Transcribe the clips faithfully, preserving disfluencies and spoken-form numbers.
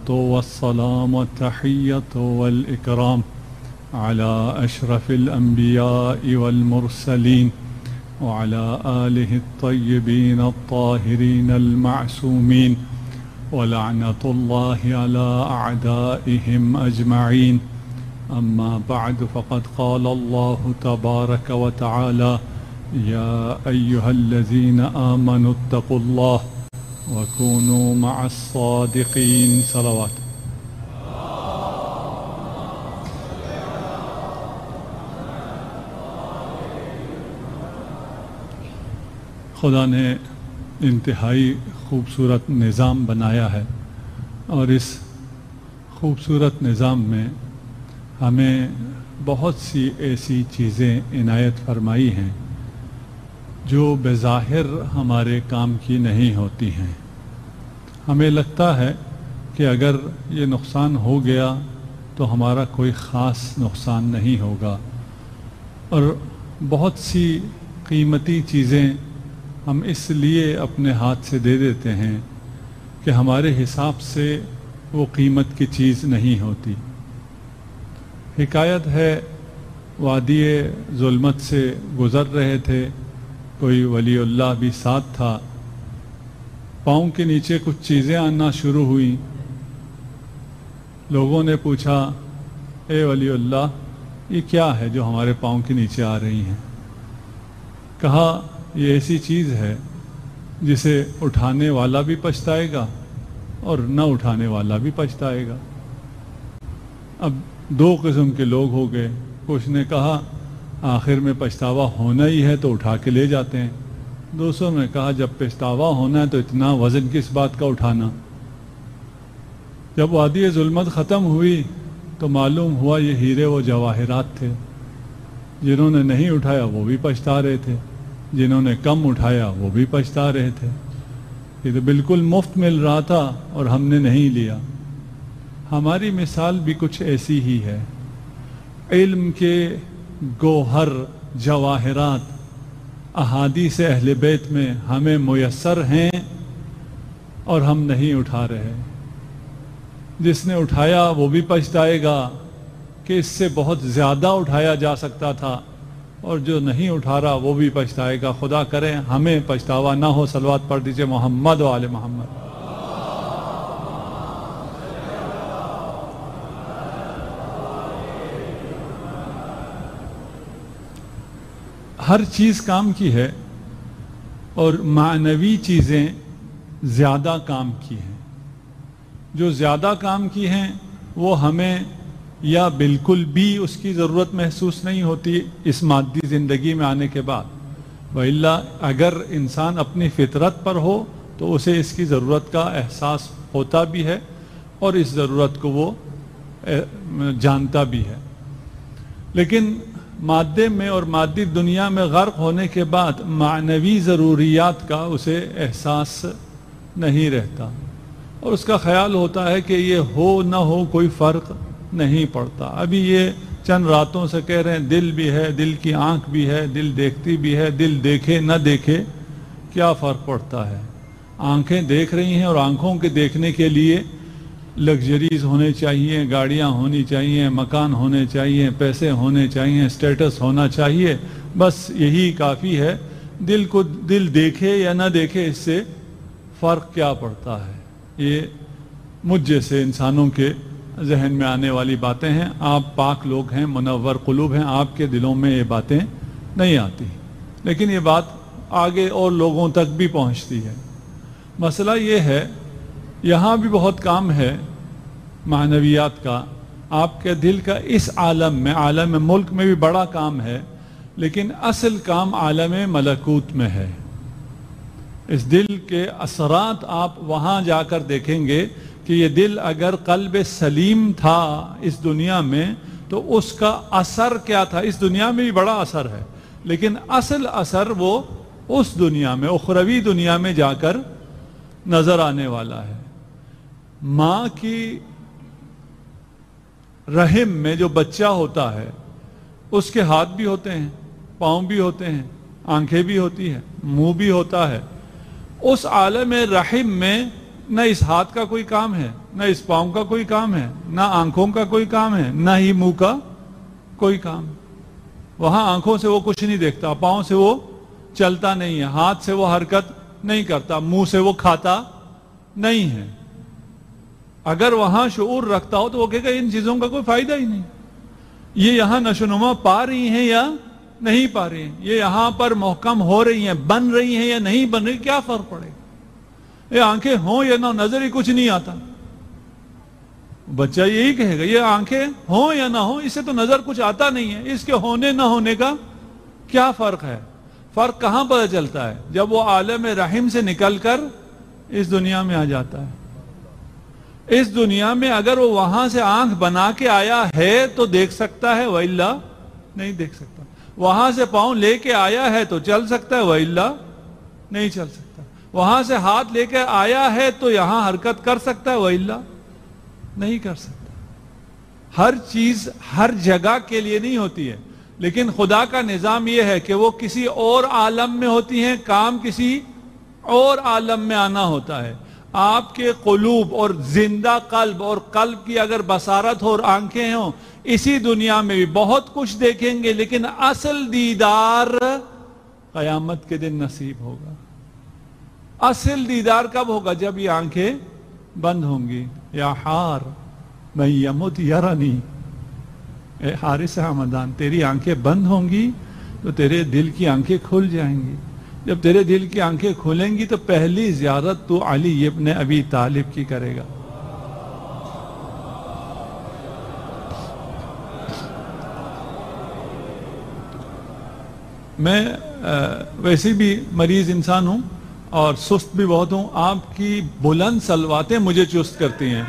الصلاة والسلام والتحية والإكرام على أشرف الأنبياء والمرسلين وعلى آله الطيبين الطاهرين المعصومين ولعنة الله على أعدائهم أجمعين. أما بعد فقد قال الله تبارك وتعالى: يا أيها الذين آمنوا اتقوا الله وكونوا مع الصادقين. صلوات. خدا نے انتہائی خوبصورت نظام بنایا ہے اور اس خوبصورت نظام میں ہمیں بہت سی ایسی چیزیں عنایت فرمائی ہیں جو بظاہر ہمارے کام کی نہیں ہوتی ہیں. ہمیں لگتا ہے کہ اگر یہ نقصان ہو گیا تو ہمارا کوئی خاص نقصان نہیں ہوگا، اور بہت سی قیمتی چیزیں ہم اس لیے اپنے ہاتھ سے دے دیتے ہیں کہ ہمارے حساب سے وہ قیمت کی چیز نہیں ہوتی. حکایت ہے، وادی ظلمت سے گزر رہے تھے، کوئی ولی اللہ بھی ساتھ تھا. پاؤں کے نیچے کچھ چیزیں آنا شروع ہوئیں. لوگوں نے پوچھا: اے ولی اللہ، یہ کیا ہے جو ہمارے پاؤں کے نیچے آ رہی ہیں؟ کہا: یہ ایسی چیز ہے جسے اٹھانے والا بھی پچھتائے گا اور نہ اٹھانے والا بھی پچھتائے گا. اب دو قسم کے لوگ ہو گئے. کچھ نے کہا آخر میں پچھتاوا ہونا ہی ہے تو اٹھا کے لے جاتے ہیں. دوسروں نے کہا جب پچھتاوا ہونا ہے تو اتنا وزن کس بات کا اٹھانا. جب وادی ظلمت ختم ہوئی تو معلوم ہوا یہ ہیرے و جواہرات تھے. جنہوں نے نہیں اٹھایا وہ بھی پچھتا رہے تھے، جنہوں نے کم اٹھایا وہ بھی پچھتا رہے تھے. یہ تو بالکل مفت مل رہا تھا اور ہم نے نہیں لیا. ہماری مثال بھی کچھ ایسی ہی ہے. علم کے گوہر جواہرات احادیث اہل بیت میں ہمیں میسر ہیں اور ہم نہیں اٹھا رہے. جس نے اٹھایا وہ بھی پچھتائے گا کہ اس سے بہت زیادہ اٹھایا جا سکتا تھا، اور جو نہیں اٹھا رہا وہ بھی پچھتائے گا. خدا کرے ہمیں پچھتاوا نہ ہو. صلوات پڑھ دیجئے محمد و آل محمد. ہر چیز کام کی ہے اور معنوی چیزیں زیادہ کام کی ہیں. جو زیادہ کام کی ہیں وہ ہمیں یا بالکل بھی اس کی ضرورت محسوس نہیں ہوتی اس مادی زندگی میں آنے کے بعد، وإلا اگر انسان اپنی فطرت پر ہو تو اسے اس کی ضرورت کا احساس ہوتا بھی ہے اور اس ضرورت کو وہ جانتا بھی ہے. لیکن مادے میں اور مادی دنیا میں غرق ہونے کے بعد معنوی ضروریات کا اسے احساس نہیں رہتا، اور اس کا خیال ہوتا ہے کہ یہ ہو نہ ہو کوئی فرق نہیں پڑتا. ابھی یہ چند راتوں سے کہہ رہے ہیں دل بھی ہے، دل کی آنکھ بھی ہے، دل دیکھتی بھی ہے، دل دیکھے نہ دیکھے کیا فرق پڑتا ہے. آنکھیں دیکھ رہی ہیں اور آنکھوں کے دیکھنے کے لیے لگژریز ہونے چاہیے، گاڑیاں ہونی چاہیے، مکان ہونے چاہیے، پیسے ہونے چاہیے، اسٹیٹس ہونا چاہیے. بس یہی کافی ہے. دل کو دل دیکھے یا نہ دیکھے اس سے فرق کیا پڑتا ہے. یہ مجھ جیسے انسانوں کے ذہن میں آنے والی باتیں ہیں. آپ پاک لوگ ہیں، منور قلوب ہیں، آپ کے دلوں میں یہ باتیں نہیں آتی، لیکن یہ بات آگے اور لوگوں تک بھی پہنچتی ہے. مسئلہ یہ ہے یہاں بھی بہت کام ہے معنویات کا. آپ کے دل کا اس عالم میں، عالم ملک میں بھی بڑا کام ہے، لیکن اصل کام عالم ملکوت میں ہے. اس دل کے اثرات آپ وہاں جا کر دیکھیں گے کہ یہ دل اگر قلب سلیم تھا اس دنیا میں تو اس کا اثر کیا تھا. اس دنیا میں بھی بڑا اثر ہے، لیکن اصل اثر وہ اس دنیا میں، اخروی دنیا میں جا کر نظر آنے والا ہے. ماں کی رحم میں جو بچہ ہوتا ہے اس کے ہاتھ بھی ہوتے ہیں، پاؤں بھی ہوتے ہیں، آنکھیں بھی ہوتی ہیں، منہ بھی ہوتا ہے. اس عالم رحم میں نہ اس ہاتھ کا کوئی کام ہے، نہ اس پاؤں کا کوئی کام ہے، نہ آنکھوں کا کوئی کام ہے، نہ ہی منہ کا کوئی کام. وہاں آنکھوں سے وہ کچھ نہیں دیکھتا، پاؤں سے وہ چلتا نہیں ہے، ہاتھ سے وہ حرکت نہیں کرتا، منہ سے وہ کھاتا نہیں ہے. اگر وہاں شعور رکھتا ہو تو وہ کہے گا ان چیزوں کا کوئی فائدہ ہی نہیں. یہ یہاں نشوونما پا رہی ہیں یا نہیں پا رہی ہیں، یہ یہاں پر محکم ہو رہی ہیں، بن رہی ہیں یا نہیں بن رہی، کیا فرق پڑے گا؟ یہ آنکھیں ہوں یا نہ، نظر ہی کچھ نہیں آتا. بچہ یہی کہے گا یہ آنکھیں ہوں یا نہ ہوں، اس سے تو نظر کچھ آتا نہیں ہے، اس کے ہونے نہ ہونے کا کیا فرق ہے؟ فرق کہاں پتہ چلتا ہے؟ جب وہ عالم رحم سے نکل کر اس دنیا میں آ جاتا ہے. اس دنیا میں اگر وہ وہاں سے آنکھ بنا کے آیا ہے تو دیکھ سکتا ہے، وَإِلَّا نہیں دیکھ سکتا. وہاں سے پاؤں لے کے آیا ہے تو چل سکتا ہے، وَإِلَّا نہیں چل سکتا. وہاں سے ہاتھ لے کے آیا ہے تو یہاں حرکت کر سکتا ہے، وَإِلَّا نہیں کر سکتا. ہر چیز ہر جگہ کے لیے نہیں ہوتی ہے، لیکن خدا کا نظام یہ ہے کہ وہ کسی اور عالم میں ہوتی ہیں، کام کسی اور عالم میں آنا ہوتا ہے. آپ کے قلوب اور زندہ قلب اور قلب کی اگر بصارت ہو اور آنکھیں ہوں، اسی دنیا میں بھی بہت کچھ دیکھیں گے، لیکن اصل دیدار قیامت کے دن نصیب ہوگا. اصل دیدار کب ہوگا؟ جب یہ آنکھیں بند ہوں گی. یا حار من یمت یرانی، اے حارث حمدان، تیری آنکھیں بند ہوں گی تو تیرے دل کی آنکھیں کھل جائیں گی. جب تیرے دل کی آنکھیں کھلیں گی تو پہلی زیارت تو علی ابن ابی طالب کی کرے گا. میں ویسے بھی مریض انسان ہوں اور سست بھی بہت ہوں. آپ کی بلند صلواتیں مجھے چست کرتی ہیں.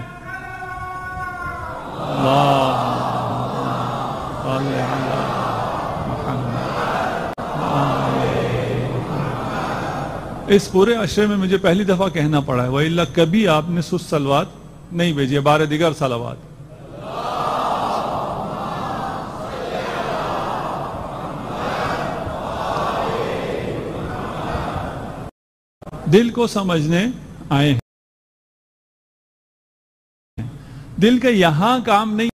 اس پورے عشرے میں مجھے پہلی دفعہ کہنا پڑا ہے، وَإِلَّا کبھی آپ نے سست صلوات نہیں بھیجی، بارہ دیگر صلوات. دل کو سمجھنے آئے ہیں. دل کا یہاں کام نہیں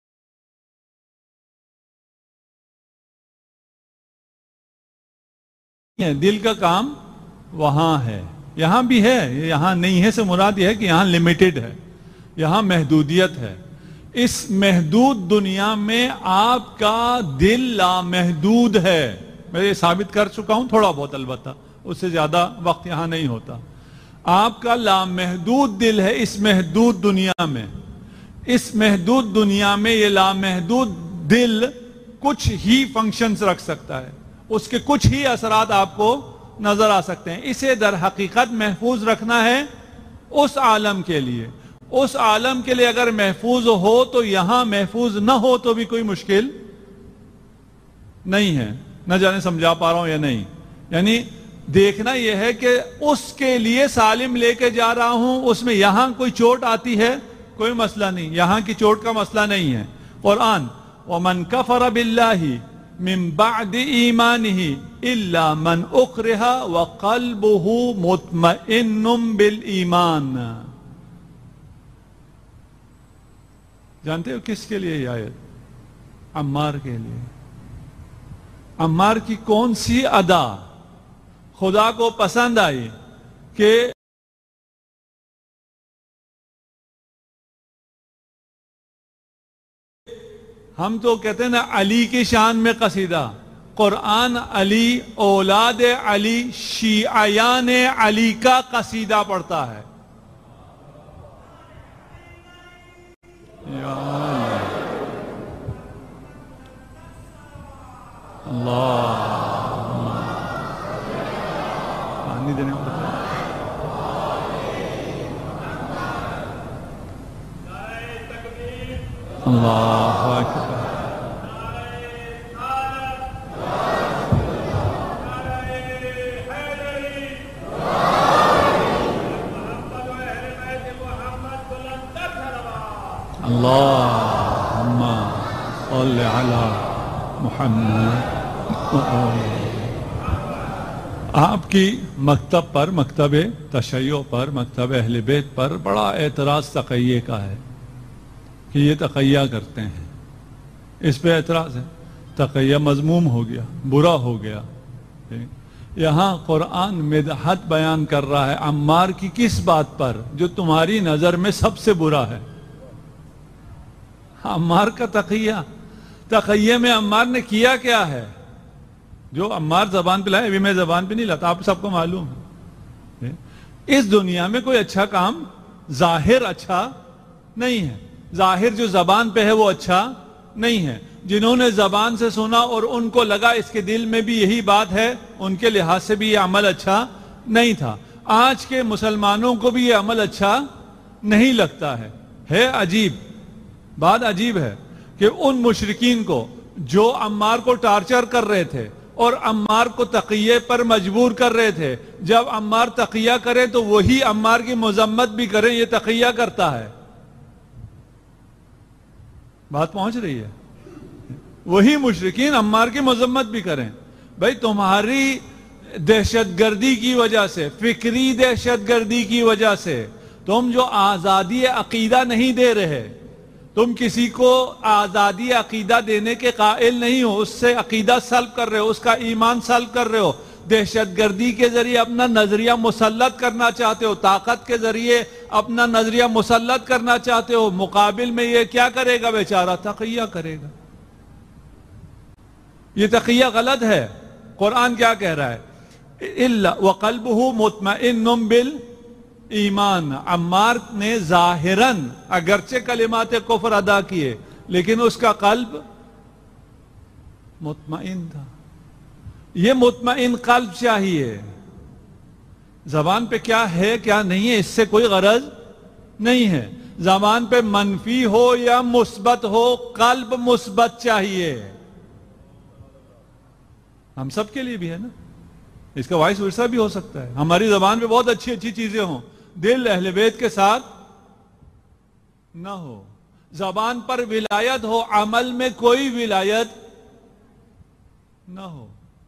ہے، دل کا کام وہاں ہے. یہاں بھی ہے، یہاں نہیں ہے سے مراد یہ ہے کہ یہاں لیمیٹڈ ہے، یہاں محدودیت ہے. اس محدود دنیا میں آپ کا دل لامحدود ہے. میں یہ ثابت کر چکا ہوں تھوڑا بہت، البتہ اس سے زیادہ وقت یہاں نہیں ہوتا. آپ کا لامحدود دل ہے اس محدود دنیا میں. اس محدود دنیا میں یہ لامحدود دل کچھ ہی فنکشنز رکھ سکتا ہے، اس کے کچھ ہی اثرات آپ کو نظر آ سکتے ہیں. اسے در حقیقت محفوظ رکھنا ہے اس عالم کے لیے. اس عالم کے لیے اگر محفوظ ہو تو یہاں محفوظ نہ ہو تو بھی کوئی مشکل نہیں ہے. نہ جانے سمجھا پا رہا ہوں یا نہیں. یعنی دیکھنا یہ ہے کہ اس کے لیے سالم لے کے جا رہا ہوں، اس میں یہاں کوئی چوٹ آتی ہے کوئی مسئلہ نہیں، یہاں کی چوٹ کا مسئلہ نہیں ہے. قرآن وَمَنْ كَفَرَ بِاللَّهِ من بعد ایمانہ الا من اکرہ وقلبہ مطمئن بالایمان. جانتے ہو کس کے لیے یہ آیت؟ عمار کے لیے. عمار کی کون سی ادا خدا کو پسند آئی کہ ہم تو کہتے ہیں نا علی کی شان میں قصیدہ. قرآن علی، اولاد علی، شیعیان علی کا قصیدہ پڑھتا ہے. یا اللہ، پانی دینے کو بتا. اللہ اکبر. اللہم صل علی محمد. آپ کی مکتب پر، مکتب تشیع پر، مکتب اہل بیت پر بڑا اعتراض تقیہ کا ہے کہ یہ تقیہ کرتے ہیں، اس پہ اعتراض ہے، تقیہ مذموم ہو گیا، برا ہو گیا۔ یہاں قرآن مدحت بیان کر رہا ہے عمار کی کس بات پر؟ جو تمہاری نظر میں سب سے برا ہے، عمار کا تقیہ۔ تقیہ میں عمار نے کیا کیا ہے؟ جو عمار زبان پہ لائے، ابھی میں زبان پہ نہیں لاتا، آپ سب کو معلوم ہے اس دنیا میں کوئی اچھا کام ظاہر اچھا نہیں ہے، ظاہر جو زبان پہ ہے وہ اچھا نہیں ہے۔ جنہوں نے زبان سے سنا اور ان کو لگا اس کے دل میں بھی یہی بات ہے، ان کے لحاظ سے بھی یہ عمل اچھا نہیں تھا۔ آج کے مسلمانوں کو بھی یہ عمل اچھا نہیں لگتا ہے۔ ہے عجیب بات، عجیب ہے کہ ان مشرکین کو جو عمار کو ٹارچر کر رہے تھے اور عمار کو تقیہ پر مجبور کر رہے تھے، جب عمار تقیہ کرے تو وہی عمار کی مذمت بھی کریں، یہ تقیہ کرتا ہے۔ بات پہنچ رہی ہے؟ وہی مشرکین عمار کی مذمت بھی کریں۔ بھائی تمہاری دہشت گردی کی وجہ سے، فکری دہشت گردی کی وجہ سے تم جو آزادی عقیدہ نہیں دے رہے، تم کسی کو آزادی عقیدہ دینے کے قائل نہیں ہو، اس سے عقیدہ سلب کر رہے ہو، اس کا ایمان سلب کر رہے ہو، دہشت گردی کے ذریعے اپنا نظریہ مسلط کرنا چاہتے ہو، طاقت کے ذریعے اپنا نظریہ مسلط کرنا چاہتے ہو، مقابل میں یہ کیا کرے گا بیچارہ؟ تقیہ کرے گا۔ یہ تقیہ غلط ہے۔ قرآن کیا کہہ رہا ہے؟ اِلَّا وَقَلْبُهُ مُطْمَئِنٌ بِالْإِيمَانِ، عمار نے ظاہراً اگرچہ کلمات کفر ادا کیے لیکن اس کا قلب مطمئن تھا۔ یہ مطمئن قلب چاہیے۔ زبان پہ کیا ہے کیا نہیں ہے اس سے کوئی غرض نہیں ہے، زبان پہ منفی ہو یا مثبت ہو، قلب مثبت چاہیے۔ ہم سب کے لیے بھی ہے نا، اس کا وائس ورثہ بھی ہو سکتا ہے۔ ہماری زبان پہ بہت اچھی اچھی چیزیں ہوں، دل اہل بیت کے ساتھ نہ ہو، زبان پر ولایت ہو، عمل میں کوئی ولایت نہ ہو۔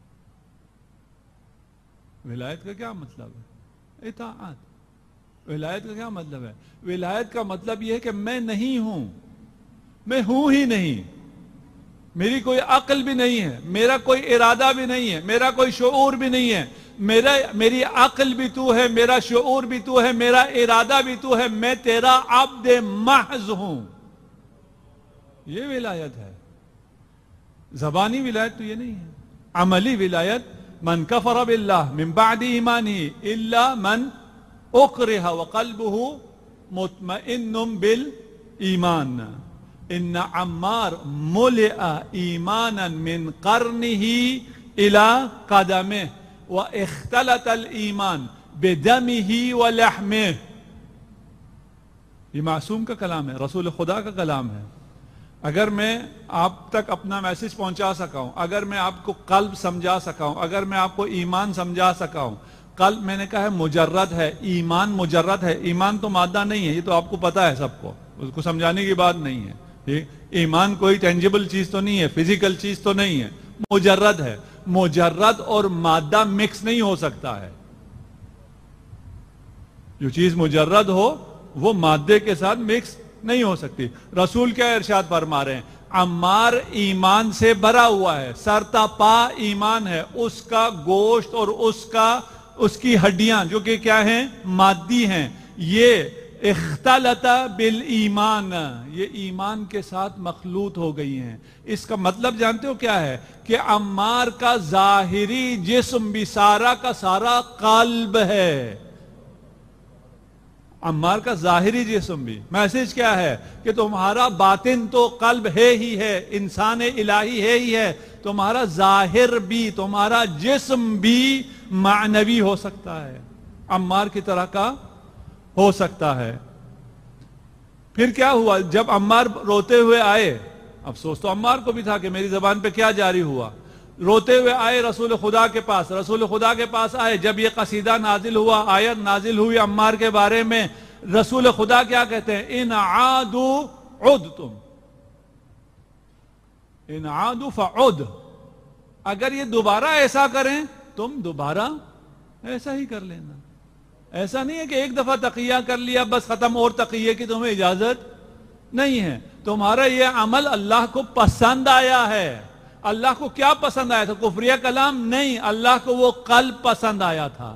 ولایت کا کیا مطلب ہے؟ اطاعت۔ ولایت کا کیا مطلب ہے؟ ولایت کا مطلب یہ ہے کہ میں نہیں ہوں، میں ہوں ہی نہیں، میری کوئی عقل بھی نہیں ہے، میرا کوئی ارادہ بھی نہیں ہے، میرا کوئی شعور بھی نہیں ہے، میرا میری عقل بھی تو ہے، میرا شعور بھی تو ہے، میرا ارادہ بھی تو ہے، میں تیرا عبد محض ہوں۔ یہ ولایت ہے۔ زبانی ولایت تو یہ نہیں ہے۔ عملی ولایت من کفر باللہ من بعد ایمانہ الا من اکرہ وقلبہ مطمئن بالایمان۔ ان عمار ملئ ایمانا من قرنہ الى قدمہ واختلط الایمان بدمہ ولحمہ۔ یہ معصوم کا کلام ہے، رسول خدا کا کلام ہے۔ اگر میں آپ تک اپنا میسج پہنچا سکا ہوں، اگر میں آپ کو قلب سمجھا سکا ہوں، اگر میں آپ کو ایمان سمجھا سکا ہوں، قلب میں نے کہا ہے مجرد ہے، ایمان مجرد ہے، ایمان تو مادہ نہیں ہے، یہ تو آپ کو پتا ہے سب کو، اس کو سمجھانے کی بات نہیں ہے۔ ایمان کوئی ٹینجیبل چیز تو نہیں ہے، فزیکل چیز تو نہیں ہے، مجرد ہے۔ مجرد اور مادہ مکس نہیں ہو سکتا ہے۔ جو چیز مجرد ہو وہ مادے کے ساتھ مکس نہیں ہو سکتی۔ رسول کیا ارشاد فرما رہے ہیں؟ عمار ایمان سے بھرا ہوا ہے، سرتا پا ایمان ہے، اس کا گوشت اور اس کا اس کی ہڈیاں جو کہ کیا ہیں؟ مادی ہیں، یہ اختلط بالایمان، یہ ایمان کے ساتھ مخلوط ہو گئی ہیں۔ اس کا مطلب جانتے ہو کیا ہے؟ کہ عمار کا ظاہری جسم بھی سارا کا سارا قلب ہے۔ عمار کا ظاہری جسم بھی، میسج کیا ہے؟ کہ تمہارا باطن تو قلب ہے ہی ہے، انسان الہی ہے ہی ہے، تمہارا ظاہر بھی، تمہارا جسم بھی معنوی ہو سکتا ہے، عمار کی طرح کا ہو سکتا ہے۔ پھر کیا ہوا؟ جب عمار روتے ہوئے آئے، افسوس تو عمار کو بھی تھا کہ میری زبان پہ کیا جاری ہوا، روتے ہوئے آئے رسول خدا کے پاس، رسول خدا کے پاس آئے، جب یہ قصیدہ نازل ہوا، آیت نازل ہوئی عمار کے بارے میں، رسول خدا کیا کہتے ہیں؟ ان عادوا عدتم، ان عادوا فعد، اگر یہ دوبارہ ایسا کریں تم دوبارہ ایسا ہی کر لینا. ایسا نہیں ہے کہ ایک دفعہ تقیہ کر لیا بس ختم, اور تقیہ کی تمہیں اجازت نہیں ہے. تمہارا یہ عمل اللہ کو پسند آیا ہے. اللہ کو کیا پسند آیا تھا؟ کفریہ کلام نہیں, اللہ کو وہ قلب پسند آیا تھا.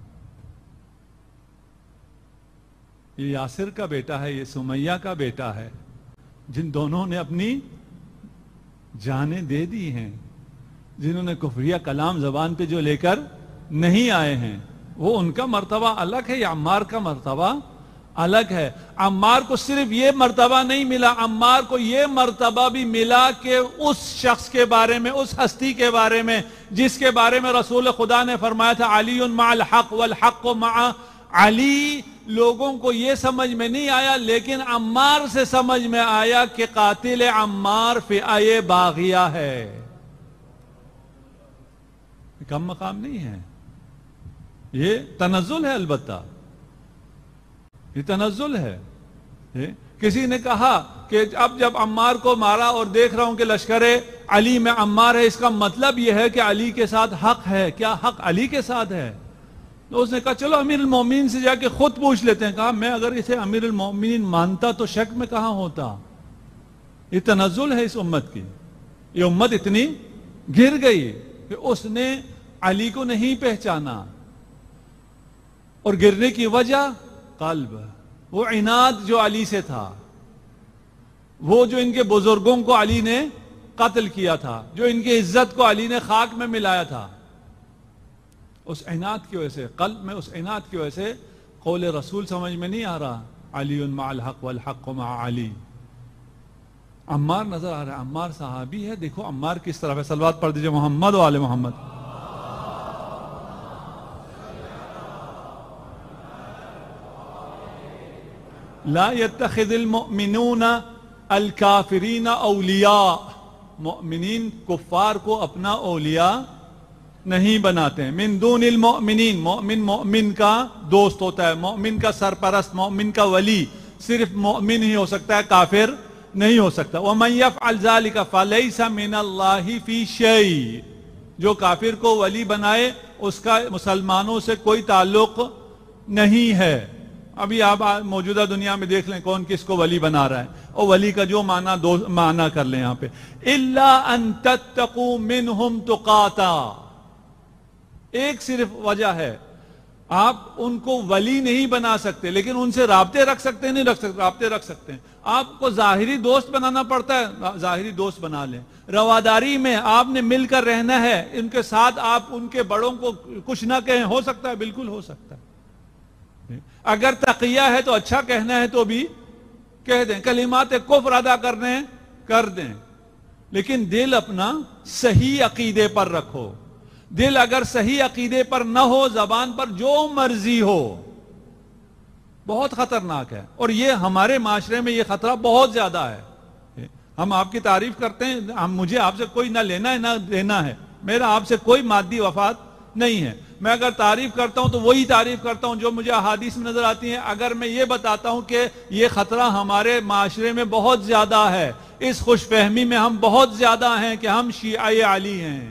یہ یاسر کا بیٹا ہے, یہ سمیہ کا بیٹا ہے, جن دونوں نے اپنی جانیں دے دی ہیں, جنہوں نے کفریہ کلام زبان پہ جو لے کر نہیں آئے ہیں, وہ ان کا مرتبہ الگ ہے, یا عمار کا مرتبہ الگ ہے. عمار کو صرف یہ مرتبہ نہیں ملا, عمار کو یہ مرتبہ بھی ملا کہ اس شخص کے بارے میں, اس ہستی کے بارے میں جس کے بارے میں رسول خدا نے فرمایا تھا علی مع الحق والحق مع علی, لوگوں کو یہ سمجھ میں نہیں آیا, لیکن عمار سے سمجھ میں آیا کہ قاتل عمار فئہ باغیہ ہے. کم مقام نہیں ہے, یہ تنزل ہے. البتہ یہ تنزل ہے. کسی نے کہا کہ اب جب عمار کو مارا اور دیکھ رہا ہوں کہ لشکر علی میں عمار ہے, اس کا مطلب یہ ہے کہ علی کے ساتھ حق ہے. کیا حق علی کے ساتھ ہے؟ تو اس نے کہا چلو امیر المومنین سے جا کے خود پوچھ لیتے ہیں. کہا میں اگر اسے امیر المومنین مانتا تو شک میں کہاں ہوتا. یہ تنزل ہے اس امت کی. یہ امت اتنی گر گئی کہ اس نے علی کو نہیں پہچانا, اور گرنے کی وجہ قلب, وہ عناد جو علی سے تھا, وہ جو ان کے بزرگوں کو علی نے قتل کیا تھا, جو ان کی عزت کو علی نے خاک میں ملایا تھا, اس عناد کی وجہ سے, قلب میں اس عناد کی وجہ سے قول رسول سمجھ میں نہیں آ رہا علی مع الحق والحق مع علی. عمار نظر آ رہا ہے, عمار صحابی ہے. دیکھو عمار کس طرح ہے. صلوات پڑھ دیجئے محمد و آل محمد. لا يتخذ المؤمنون الكافرین اولیاء, مؤمنین کفار کو اپنا اولیاء نہیں بناتے ہیں. من دون المؤمنین, مومن مومن کا دوست ہوتا ہے, مومن کا سرپرست, مومن کا ولی صرف مومن ہی ہو سکتا ہے, کافر نہیں ہو سکتا. وَمَنْ يَفْعَلْ ذَلِكَ فَلَيْسَ مِنَ اللَّهِ فِي شَيْءٍ, جو کافر کو ولی بنائے اس کا مسلمانوں سے کوئی تعلق نہیں ہے. ابھی آپ موجودہ دنیا میں دیکھ لیں کون کس کو ولی بنا رہا ہے, اور ولی کا جو معنی دو معنی کر لیں یہاں پہ, إِلَّا أَن تَتَّقُوا مِنْهُمْ تُقَاتًا. ایک صرف وجہ ہے, آپ ان کو ولی نہیں بنا سکتے, لیکن ان سے رابطے رکھ سکتے نہیں رکھ سکتے, رابطے رکھ سکتے ہیں. آپ کو ظاہری دوست بنانا پڑتا ہے, ظاہری دوست بنا لیں. رواداری میں آپ نے مل کر رہنا ہے, ان کے ساتھ آپ ان کے بڑوں کو کچھ نہ کہیں, ہو سکتا ہے, بالکل ہو سکتا ہے. اگر تقیہ ہے تو اچھا کہنا ہے تو بھی کہہ دیں, کلمات کفر ادا کرنے کر دیں, لیکن دل اپنا صحیح عقیدے پر رکھو. دل اگر صحیح عقیدے پر نہ ہو, زبان پر جو مرضی ہو, بہت خطرناک ہے. اور یہ ہمارے معاشرے میں یہ خطرہ بہت زیادہ ہے. ہم آپ کی تعریف کرتے ہیں, ہم مجھے آپ سے کوئی نہ لینا ہے نہ دینا ہے, میرا آپ سے کوئی مادی وفات نہیں ہے. میں اگر تعریف کرتا ہوں تو وہی تعریف کرتا ہوں جو مجھے احادیث میں نظر آتی ہیں. اگر میں یہ بتاتا ہوں کہ یہ خطرہ ہمارے معاشرے میں بہت زیادہ ہے, اس خوش فہمی میں ہم بہت زیادہ ہیں کہ ہم شیعہ علی ہیں,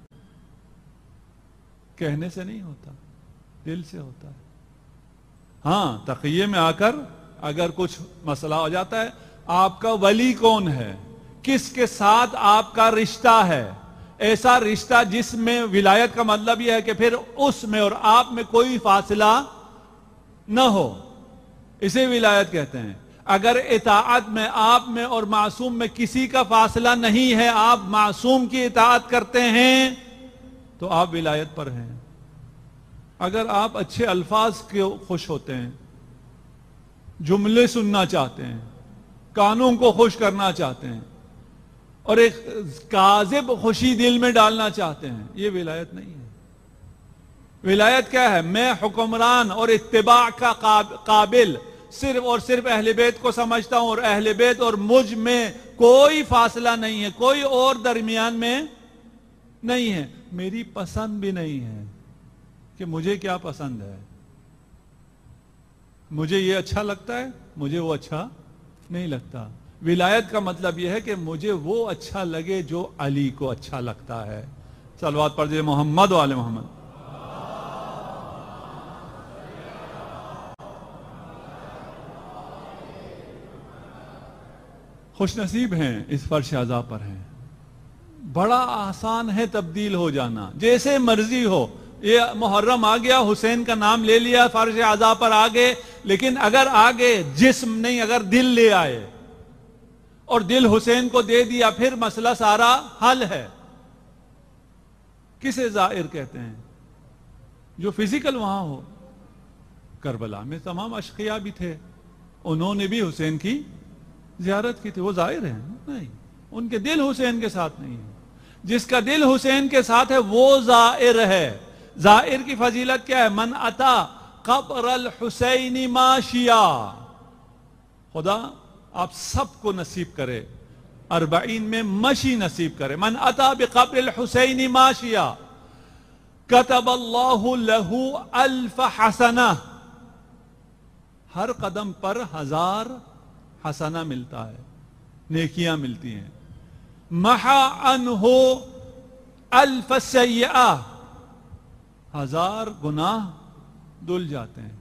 کہنے سے نہیں ہوتا, دل سے ہوتا ہے. ہاں تقیے میں آ کر اگر کچھ مسئلہ ہو جاتا ہے, آپ کا ولی کون ہے, کس کے ساتھ آپ کا رشتہ ہے, ایسا رشتہ جس میں ولایت کا مطلب یہ ہے کہ پھر اس میں اور آپ میں کوئی فاصلہ نہ ہو, اسے ولایت کہتے ہیں. اگر اطاعت میں آپ میں اور معصوم میں کسی کا فاصلہ نہیں ہے, آپ معصوم کی اطاعت کرتے ہیں, تو آپ ولایت پر ہیں. اگر آپ اچھے الفاظ کے خوش ہوتے ہیں, جملے سننا چاہتے ہیں, کانوں کو خوش کرنا چاہتے ہیں, اور ایک کاذب خوشی دل میں ڈالنا چاہتے ہیں, یہ ولایت نہیں ہے. ولایت کیا ہے؟ میں حکمران اور اتباع کا قابل صرف اور صرف اہل بیت کو سمجھتا ہوں, اور اہل بیت اور مجھ میں کوئی فاصلہ نہیں ہے, کوئی اور درمیان میں نہیں ہے. میری پسند بھی نہیں ہے کہ مجھے کیا پسند ہے, مجھے یہ اچھا لگتا ہے, مجھے وہ اچھا نہیں لگتا. ولایت کا مطلب یہ ہے کہ مجھے وہ اچھا لگے جو علی کو اچھا لگتا ہے. صلوات پڑھ دیجئے محمد و آل محمد. خوش نصیب ہیں اس فرش عزا پر ہیں. بڑا آسان ہے تبدیل ہو جانا، جیسے مرضی ہو. یہ محرم آ گیا، حسین کا نام لے لیا، فرش عزا پر آگے، لیکن اگر آگے جسم نہیں، اگر دل لے آئے اور دل حسین کو دے دیا، پھر مسئلہ سارا حل ہے. کسے زائر کہتے ہیں؟ جو فزیکل وہاں ہو. کربلا میں تمام اشقیاء بھی تھے، انہوں نے بھی حسین کی زیارت کی تھی، وہ زائر ہیں نہیں، ان کے دل حسین کے ساتھ نہیں ہے. جس کا دل حسین کے ساتھ ہے وہ زائر ہے. زائر کی فضیلت کیا ہے؟ من اتا قبر الحسین ماشیا. خدا آپ سب کو نصیب کرے، اربعین میں مشی نصیب کرے. من اتا بقبر الحسین ماشیا کتب اللہ لہ الف حسنہ. ہر قدم پر ہزار حسنہ ملتا ہے، نیکیاں ملتی ہیں. محا عنہ الف سیئہ، ہزار گناہ دل جاتے ہیں.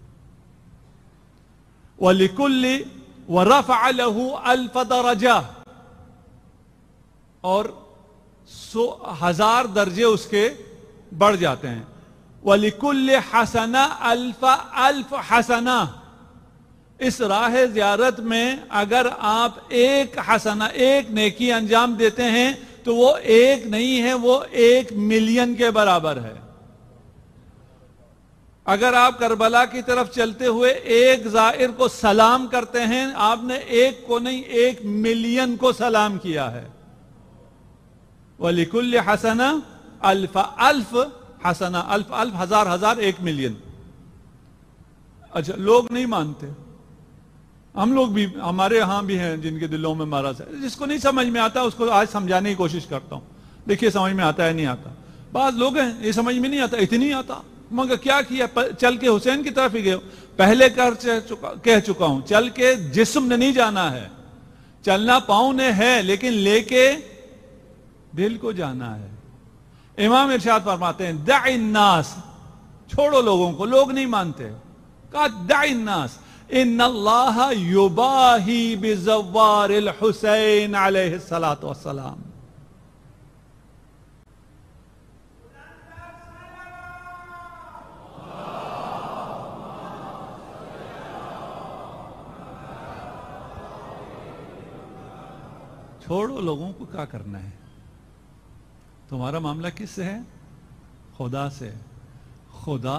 وَلِكُلِّ وَرَفَعَ لَهُ أَلْفَ دَرَجَةٍ، اور سو ہزار درجے اس کے بڑھ جاتے ہیں. وَلِكُلِّ حَسَنَةٍ أَلْفَ أَلْفَ حَسَنَةٍ. اس راہ زیارت میں اگر آپ ایک حسنہ، ایک نیکی انجام دیتے ہیں تو وہ ایک نہیں ہے، وہ ایک ملین کے برابر ہے. اگر آپ کربلا کی طرف چلتے ہوئے ایک زائر کو سلام کرتے ہیں، آپ نے ایک کو نہیں، ایک ملین کو سلام کیا ہے. وَلِكُلِّ حَسَنَةٍ أَلْفَ أَلْفَ حَسَنَةٍ. الف الف ہزار ہزار ایک ملین. اچھا، لوگ نہیں مانتے. ہم لوگ بھی، ہمارے ہاں بھی ہیں جن کے دلوں میں مرض ہے. جس کو نہیں سمجھ میں آتا اس کو آج سمجھانے کی کوشش کرتا ہوں. دیکھیے سمجھ میں آتا ہے نہیں آتا. بعض لوگ ہیں یہ سمجھ میں نہیں آتا، اتنی آتا، مگر کیا کیا؟ چل کے حسین کی طرف ہی گئے. پہلے کہہ چکا ہوں، چل کے جسم نے نہیں جانا ہے، چلنا پاؤں نے ہے، لیکن لے کے دل کو جانا ہے. امام ارشاد فرماتے ہیں دع الناس، چھوڑو لوگوں کو، لوگ نہیں مانتے. کہا دع الناس ان اللہ یباہی بزوار الحسین علیہ الصلاۃ والسلام. چھوڑو لوگوں کو، کیا کرنا ہے؟ تمہارا معاملہ کس سے ہے؟ خدا سے. خدا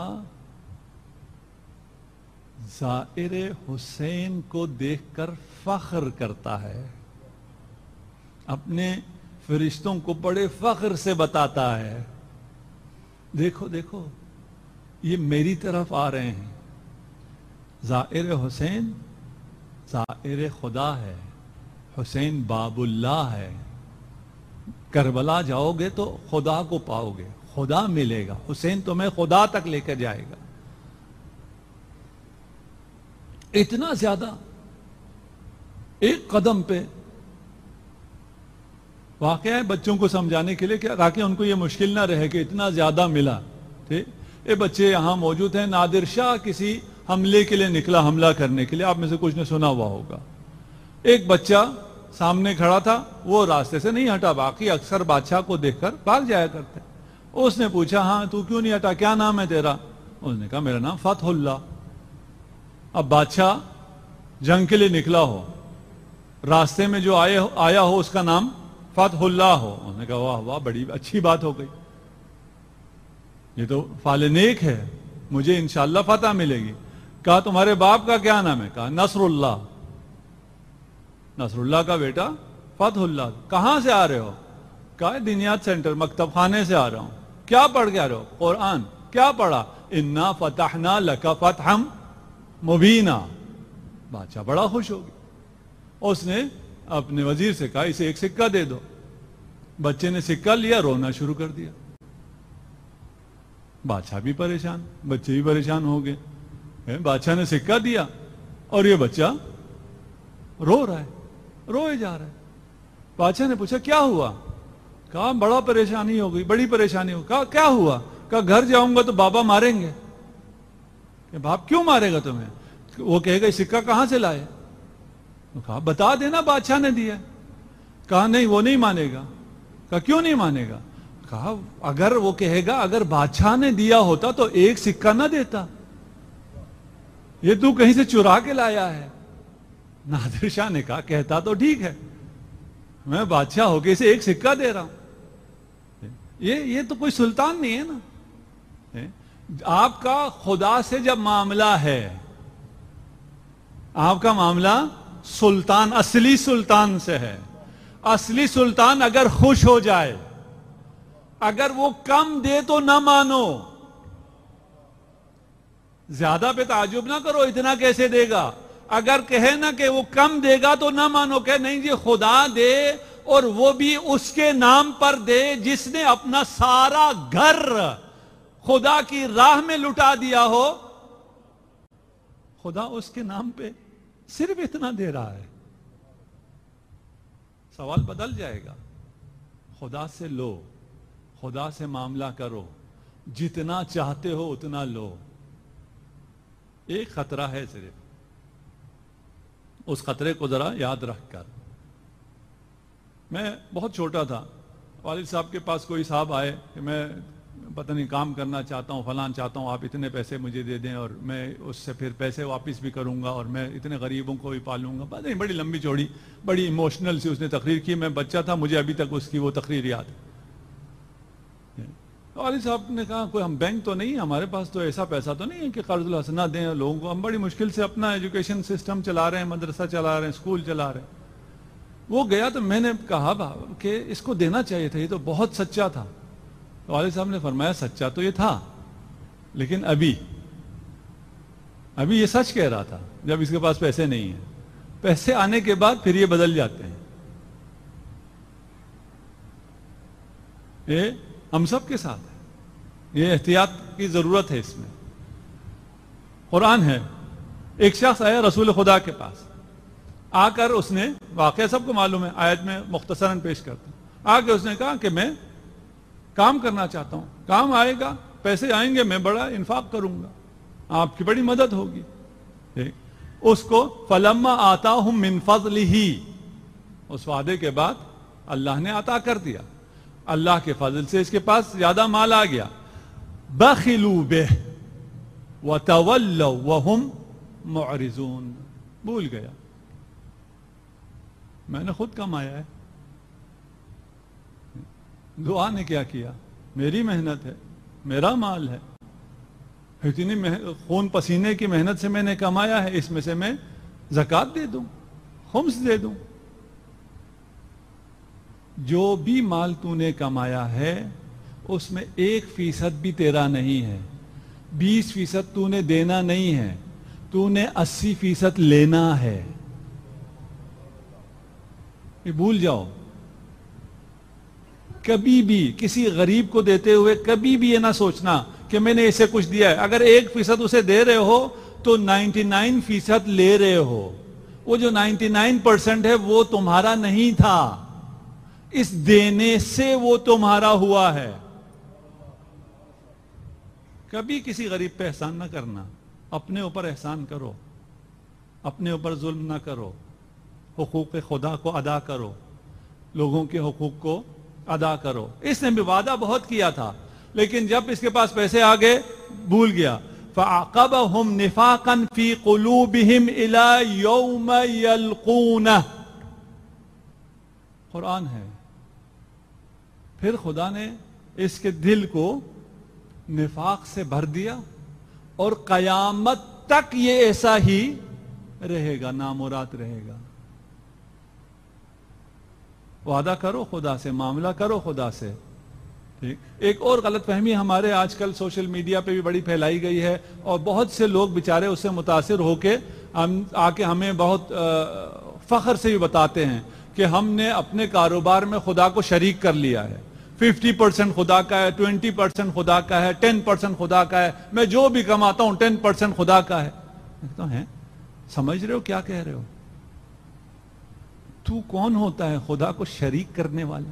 زائر حسین کو دیکھ کر فخر کرتا ہے، اپنے فرشتوں کو بڑے فخر سے بتاتا ہے، دیکھو دیکھو یہ میری طرف آ رہے ہیں. زائر حسین زائر خدا ہے، حسین باب اللہ ہے. کربلا جاؤ گے تو خدا کو پاؤ گے، خدا ملے گا. حسین تمہیں خدا تک لے کر جائے گا. اتنا زیادہ ایک قدم پہ. واقعہ ہے بچوں کو سمجھانے کے لیے کہ تاکہ ان کو یہ مشکل نہ رہے کہ اتنا زیادہ ملا. ٹھیک، یہ بچے یہاں موجود ہیں. نادر شاہ کسی حملے کے لیے نکلا، حملہ کرنے کے لیے. آپ میں سے کچھ نے سنا ہوا ہوگا. ایک بچہ سامنے کھڑا تھا، وہ راستے سے نہیں ہٹا. باقی اکثر بادشاہ کو دیکھ کر بھاگ جایا کرتے. اس نے پوچھا ہاں تو کیوں نہیں ہٹا، کیا نام ہے تیرا؟ اس نے کہا میرا نام فتح اللہ. اب بادشاہ جنگ کے لیے نکلا ہو، راستے میں جو آئے آیا ہو اس کا نام فتح اللہ ہو. اس نے کہا واہ واہ، بڑی اچھی بات ہو گئی، یہ تو فال نیک ہے، مجھے انشاءاللہ فتح ملے گی. کہا تمہارے باپ کا کیا نام ہے؟ کہا نصر اللہ. نصر اللہ کا بیٹا فتح اللہ. کہاں سے آ رہے ہو؟ کہا دنیات سینٹر مکتب خانے سے آ رہا ہوں. کیا پڑھ کے آ رہے ہو؟ قرآن. کیا پڑھا؟ انا فتحنا لک فتحا مبینہ. بادشاہ بڑا خوش ہو گیا. اس نے اپنے وزیر سے کہا اسے ایک سکہ دے دو. بچے نے سکہ لیا، رونا شروع کر دیا. بادشاہ بھی پریشان، بچے بھی پریشان ہو گئے. بادشاہ نے سکہ دیا اور یہ بچہ رو رہا ہے، روئے جا رہا ہے. بادشاہ نے پوچھا کیا ہوا؟ کہا بڑا پریشانی ہو گئی، بڑی پریشانی ہو. کہا کیا ہوا؟ کہا گھر جاؤں گا تو بابا ماریں گے. کہ باپ کیوں مارے گا تمہیں؟ وہ کہے گا سکہ کہاں سے لائے؟ کہا بتا دینا بادشاہ نے دیا. کہا نہیں وہ نہیں مانے گا. کہا کیوں نہیں مانے گا؟ کہا اگر وہ کہے گا اگر بادشاہ نے دیا ہوتا تو ایک سکہ نہ دیتا, یہ تو کہیں سے چرا کے لایا ہے. نادر شاہ نے کہا کہتا تو ٹھیک ہے, میں بادشاہ ہو کے اسے ایک سکہ دے رہا ہوں, یہ یہ تو کوئی سلطان نہیں ہے نا. آپ کا خدا سے جب معاملہ ہے, آپ کا معاملہ سلطان, اصلی سلطان سے ہے. اصلی سلطان اگر خوش ہو جائے, اگر وہ کم دے تو نہ مانو, زیادہ پہ تعجب نہ کرو اتنا کیسے دے گا. اگر کہے نا کہ وہ کم دے گا تو نہ مانو, کہ نہیں جی خدا دے اور وہ بھی اس کے نام پر دے جس نے اپنا سارا گھر خدا کی راہ میں لٹا دیا ہو, خدا اس کے نام پہ صرف اتنا دے رہا ہے. سوال بدل جائے گا. خدا سے لو, خدا سے معاملہ کرو, جتنا چاہتے ہو اتنا لو. ایک خطرہ ہے صرف, اس خطرے کو ذرا یاد رکھ کر. میں بہت چھوٹا تھا, والد صاحب کے پاس کوئی صاحب آئے کہ میں پتہ نہیں کام کرنا چاہتا ہوں, فلان چاہتا ہوں, آپ اتنے پیسے مجھے دے دیں اور میں اس سے پھر پیسے واپس بھی کروں گا اور میں اتنے غریبوں کو بھی پالوں گا. پتہ نہیں بڑی لمبی چوڑی بڑی ایموشنل سی اس نے تقریر کی. میں بچہ تھا, مجھے ابھی تک اس کی وہ تقریر یاد ہے. والد صاحب نے کہا کوئی ہم بینک تو نہیں, ہمارے پاس تو ایسا پیسہ تو نہیں ہے کہ قرض الحسنہ دیں لوگوں کو, ہم بڑی مشکل سے اپنا ایجوکیشن سسٹم چلا رہے ہیں, مدرسہ چلا رہے ہیں, اسکول چلا رہے ہیں. وہ گیا تو میں نے کہا کہ اس کو دینا چاہیے تھا, یہ تو بہت سچا تھا. والد صاحب نے فرمایا سچا تو یہ تھا, لیکن ابھی ابھی یہ سچ کہہ رہا تھا جب اس کے پاس پیسے نہیں ہیں. پیسے آنے کے بعد پھر یہ بدل جاتے ہیں. یہ ہم سب کے ساتھ ہے, یہ احتیاط کی ضرورت ہے اس میں. قرآن ہے, ایک شخص آیا رسول خدا کے پاس, آ کر اس نے, واقعہ سب کو معلوم ہے, آیت میں مختصراً پیش کرتا ہوں. آ کے اس نے کہا کہ میں کام کرنا چاہتا ہوں, کام آئے گا, پیسے آئیں گے, میں بڑا انفاق کروں گا, آپ کی بڑی مدد ہوگی. اس کو فلما آتاہم من فضلہ, اس وعدے کے بعد اللہ نے عطا کر دیا, اللہ کے فضل سے اس کے پاس زیادہ مال آ گیا. بخلوا بہ وتولوا وهم معرضون, بھول گیا میں نے خود کمایا ہے. دعا نے کیا کیا, میری محنت ہے, میرا مال ہے, اتنی خون پسینے کی محنت سے میں نے کمایا ہے, اس میں سے میں زکوٰۃ دے دوں, خمس دے دوں. جو بھی مال تو نے کمایا ہے اس میں ایک فیصد بھی تیرا نہیں ہے, بیس فیصد تو نے دینا نہیں ہے, تو نے اسی فیصد لینا ہے. یہ بھول جاؤ. کبھی بھی کسی غریب کو دیتے ہوئے کبھی بھی یہ نہ سوچنا کہ میں نے اسے کچھ دیا ہے. اگر ایک فیصد اسے دے رہے ہو تو نائنٹی نائن فیصد لے رہے ہو. وہ جو نائنٹی نائن پرسنٹ ہے وہ تمہارا نہیں تھا, اس دینے سے وہ تمہارا ہوا ہے. کبھی کسی غریب پہ احسان نہ کرنا, اپنے اوپر احسان کرو, اپنے اوپر ظلم نہ کرو, حقوق خدا کو ادا کرو, لوگوں کے حقوق کو ادا کرو. اس نے بھی وعدہ بہت کیا تھا, لیکن جب اس کے پاس پیسے آ گئے بھول گیا. فَعَقَبَهُمْ نِفَاقًا فِي قُلُوبِهِمْ إِلَى يَوْمَ يَلْقُونَهُ, قرآن ہے. پھر خدا نے اس کے دل کو نفاق سے بھر دیا اور قیامت تک یہ ایسا ہی رہے گا, نامراد رہے گا. وعدہ کرو خدا سے, معاملہ کرو خدا سے. ٹھیک. ایک اور غلط فہمی ہمارے آج کل سوشل میڈیا پہ بھی بڑی پھیلائی گئی ہے, اور بہت سے لوگ بیچارے اس سے متاثر ہو کے ہم آ کے ہمیں بہت فخر سے بھی بتاتے ہیں کہ ہم نے اپنے کاروبار میں خدا کو شریک کر لیا ہے. ففٹی پرسنٹ خدا کا ہے, ٹوینٹی پرسنٹ خدا کا ہے, ٹین پرسنٹ خدا کا ہے, میں جو بھی کماتا ہوں ٹین پرسنٹ خدا کا ہے. تو ہیں, سمجھ رہے ہو کیا کہہ رہے ہو؟ تو کون ہوتا ہے خدا کو شریک کرنے والا؟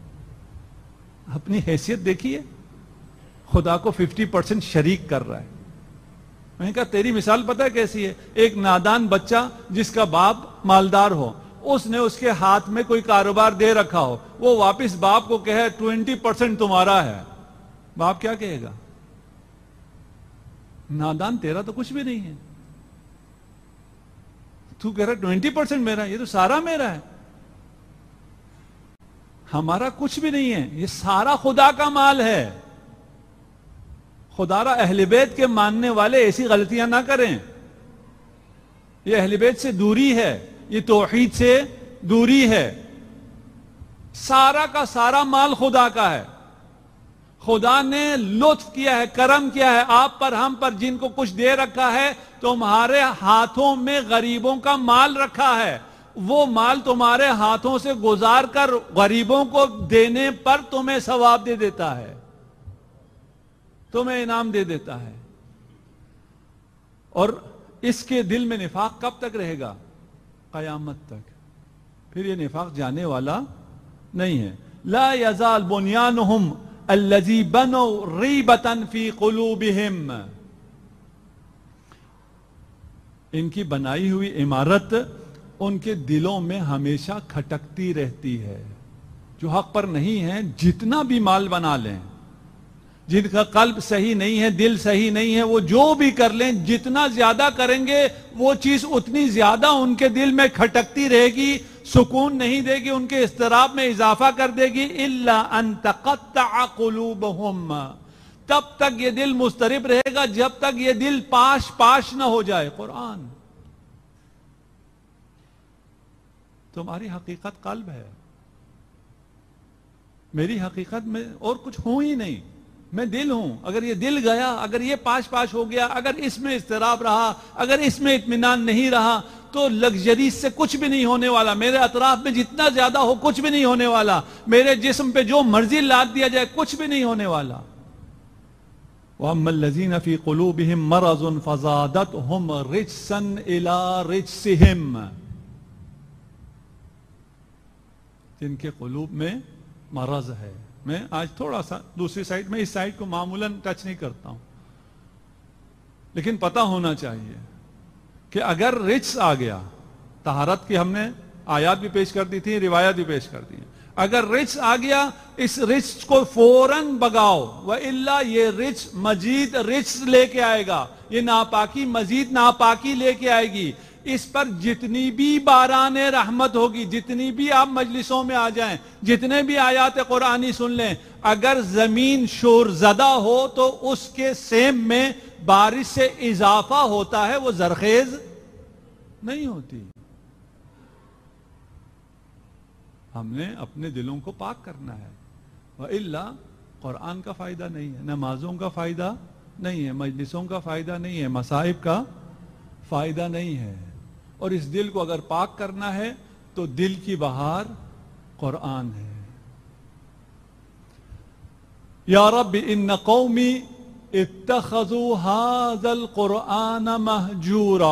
اپنی حیثیت دیکھیے. خدا کو ففٹی پرسنٹ شریک کر رہا ہے. میں نے کہا تیری مثال پتہ ہے کیسی ہے؟ ایک نادان بچہ جس کا باپ مالدار ہو, اس نے اس کے ہاتھ میں کوئی کاروبار دے رکھا ہو، وہ واپس باپ کو کہے ٹوینٹی پرسینٹ تمہارا ہے، باپ کیا کہے گا؟ نادان تیرا تو کچھ بھی نہیں ہے، تو کہہ رہا ٹوینٹی پرسینٹ میرا، یہ تو سارا میرا ہے۔ ہمارا کچھ بھی نہیں ہے، یہ سارا خدا کا مال ہے۔ خدا را اہل بیت کے ماننے والے ایسی غلطیاں نہ کریں، یہ اہل بیت سے دوری ہے، یہ توحید سے دوری ہے۔ سارا کا سارا مال خدا کا ہے، خدا نے لطف کیا ہے، کرم کیا ہے آپ پر، ہم پر، جن کو کچھ دے رکھا ہے، تمہارے ہاتھوں میں غریبوں کا مال رکھا ہے، وہ مال تمہارے ہاتھوں سے گزار کر غریبوں کو دینے پر تمہیں ثواب دے دیتا ہے، تمہیں انعام دے دیتا ہے۔ اور اس کے دل میں نفاق کب تک رہے گا؟ قیامت تک، پھر یہ نفاق جانے والا نہیں ہے۔ لا یزال بنیانہم الذی بنوا ریبۃ فی قلوبہم، ان کی بنائی ہوئی عمارت ان کے دلوں میں ہمیشہ کھٹکتی رہتی ہے۔ جو حق پر نہیں ہے جتنا بھی مال بنا لیں، جن کا قلب صحیح نہیں ہے، دل صحیح نہیں ہے، وہ جو بھی کر لیں، جتنا زیادہ کریں گے وہ چیز اتنی زیادہ ان کے دل میں کھٹکتی رہے گی، سکون نہیں دے گی، ان کے اضطراب میں اضافہ کر دے گی۔ الا ان تقطع قلوبہم، تب تک یہ دل مضطرب رہے گا جب تک یہ دل پاش پاش نہ ہو جائے۔ قرآن، تمہاری حقیقت قلب ہے، میری حقیقت میں اور کچھ ہوں ہی نہیں، میں دل ہوں۔ اگر یہ دل گیا، اگر یہ پاش پاش ہو گیا، اگر اس میں اضطراب رہا، اگر اس میں اطمینان نہیں رہا، تو لگژری سے کچھ بھی نہیں ہونے والا، میرے اطراف میں جتنا زیادہ ہو کچھ بھی نہیں ہونے والا، میرے جسم پہ جو مرضی لاد دیا جائے کچھ بھی نہیں ہونے والا۔ وَأَمَّا الَّذِينَ فِي قُلُوبِهِم مَرَضٌ فَزَادَتْهُمْ رِجْسًا إِلَىٰ رِجْسِهِمْ، جن کے قلوب میں مرض ہے۔ میں آج تھوڑا سا دوسری سائٹ میں، اس سائٹ کو معمولاً ٹچ نہیں کرتا ہوں، لیکن پتہ ہونا چاہیے کہ اگر رجس آ گیا، طہارت کی ہم نے آیات بھی پیش کر دی تھی، روایات بھی پیش کر دی ہیں، اگر رجس آ گیا اس رجس کو فوراً بگاؤ، وَإِلَّا یہ رجس مزید رجس لے کے آئے گا، یہ ناپاکی مزید ناپاکی لے کے آئے گی۔ اس پر جتنی بھی باران رحمت ہوگی، جتنی بھی آپ مجلسوں میں آ جائیں، جتنے بھی آیات قرآنی سن لیں، اگر زمین شور زدہ ہو تو اس کے سیم میں بارش سے اضافہ ہوتا ہے، وہ زرخیز نہیں ہوتی۔ ہم نے اپنے دلوں کو پاک کرنا ہے، وَإِلَّا قرآن کا فائدہ نہیں ہے، نمازوں کا فائدہ نہیں ہے، مجلسوں کا فائدہ نہیں ہے، مصائب کا فائدہ نہیں ہے۔ اور اس دل کو اگر پاک کرنا ہے تو دل کی بہار قرآن ہے۔ یا رب ان قومی اتخذوا هذا القرآن مہجورا،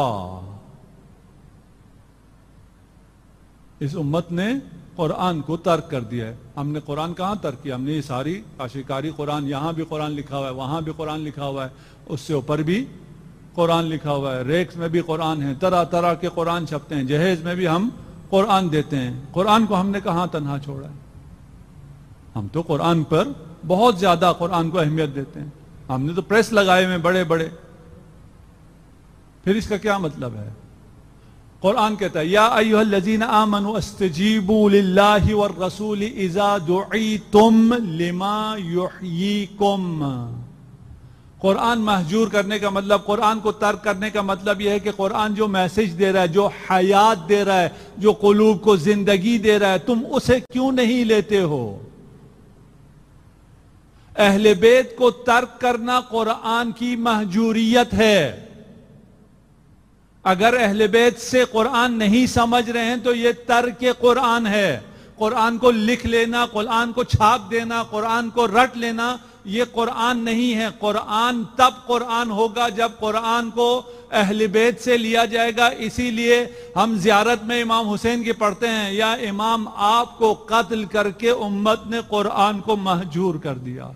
اس امت نے قرآن کو ترک کر دیا ہے۔ ہم نے قرآن کہاں ترک کیا؟ ہم نے یہ ساری آشکاری قرآن، یہاں بھی قرآن لکھا ہوا ہے، وہاں بھی قرآن لکھا ہوا ہے، اس سے اوپر بھی قرآن لکھا ہوا ہے، ریکس میں بھی قرآن ہے، طرح طرح کے قرآن چھپتے ہیں، جہیز میں بھی ہم قرآن دیتے ہیں۔ قرآن کو ہم نے کہاں تنہا چھوڑا ہے؟ ہم تو قرآن پر بہت زیادہ قرآن کو اہمیت دیتے ہیں، ہم نے تو پریس لگائے ہوئے بڑے بڑے۔ پھر اس کا کیا مطلب ہے؟ قرآن کہتا ہے یا ایھا الذین آمنوا استجیبوا للہ والرسول اذا دعیتم لما یحییکم۔ قرآن مہجور کرنے کا مطلب، قرآن کو ترک کرنے کا مطلب یہ ہے کہ قرآن جو میسج دے رہا ہے، جو حیات دے رہا ہے، جو قلوب کو زندگی دے رہا ہے، تم اسے کیوں نہیں لیتے ہو؟ اہل بیت کو ترک کرنا قرآن کی مہجوریت ہے۔ اگر اہل بیت سے قرآن نہیں سمجھ رہے ہیں تو یہ ترک قرآن ہے۔ قرآن کو لکھ لینا، قرآن کو چھاپ دینا، قرآن کو رٹ لینا، یہ قرآن نہیں ہے۔ قرآن تب قرآن ہوگا جب قرآن کو اہل بیت سے لیا جائے گا۔ اسی لیے ہم زیارت میں امام حسین کی پڑھتے ہیں، یا امام آپ کو قتل کر کے امت نے قرآن کو مہجور کر دیا۔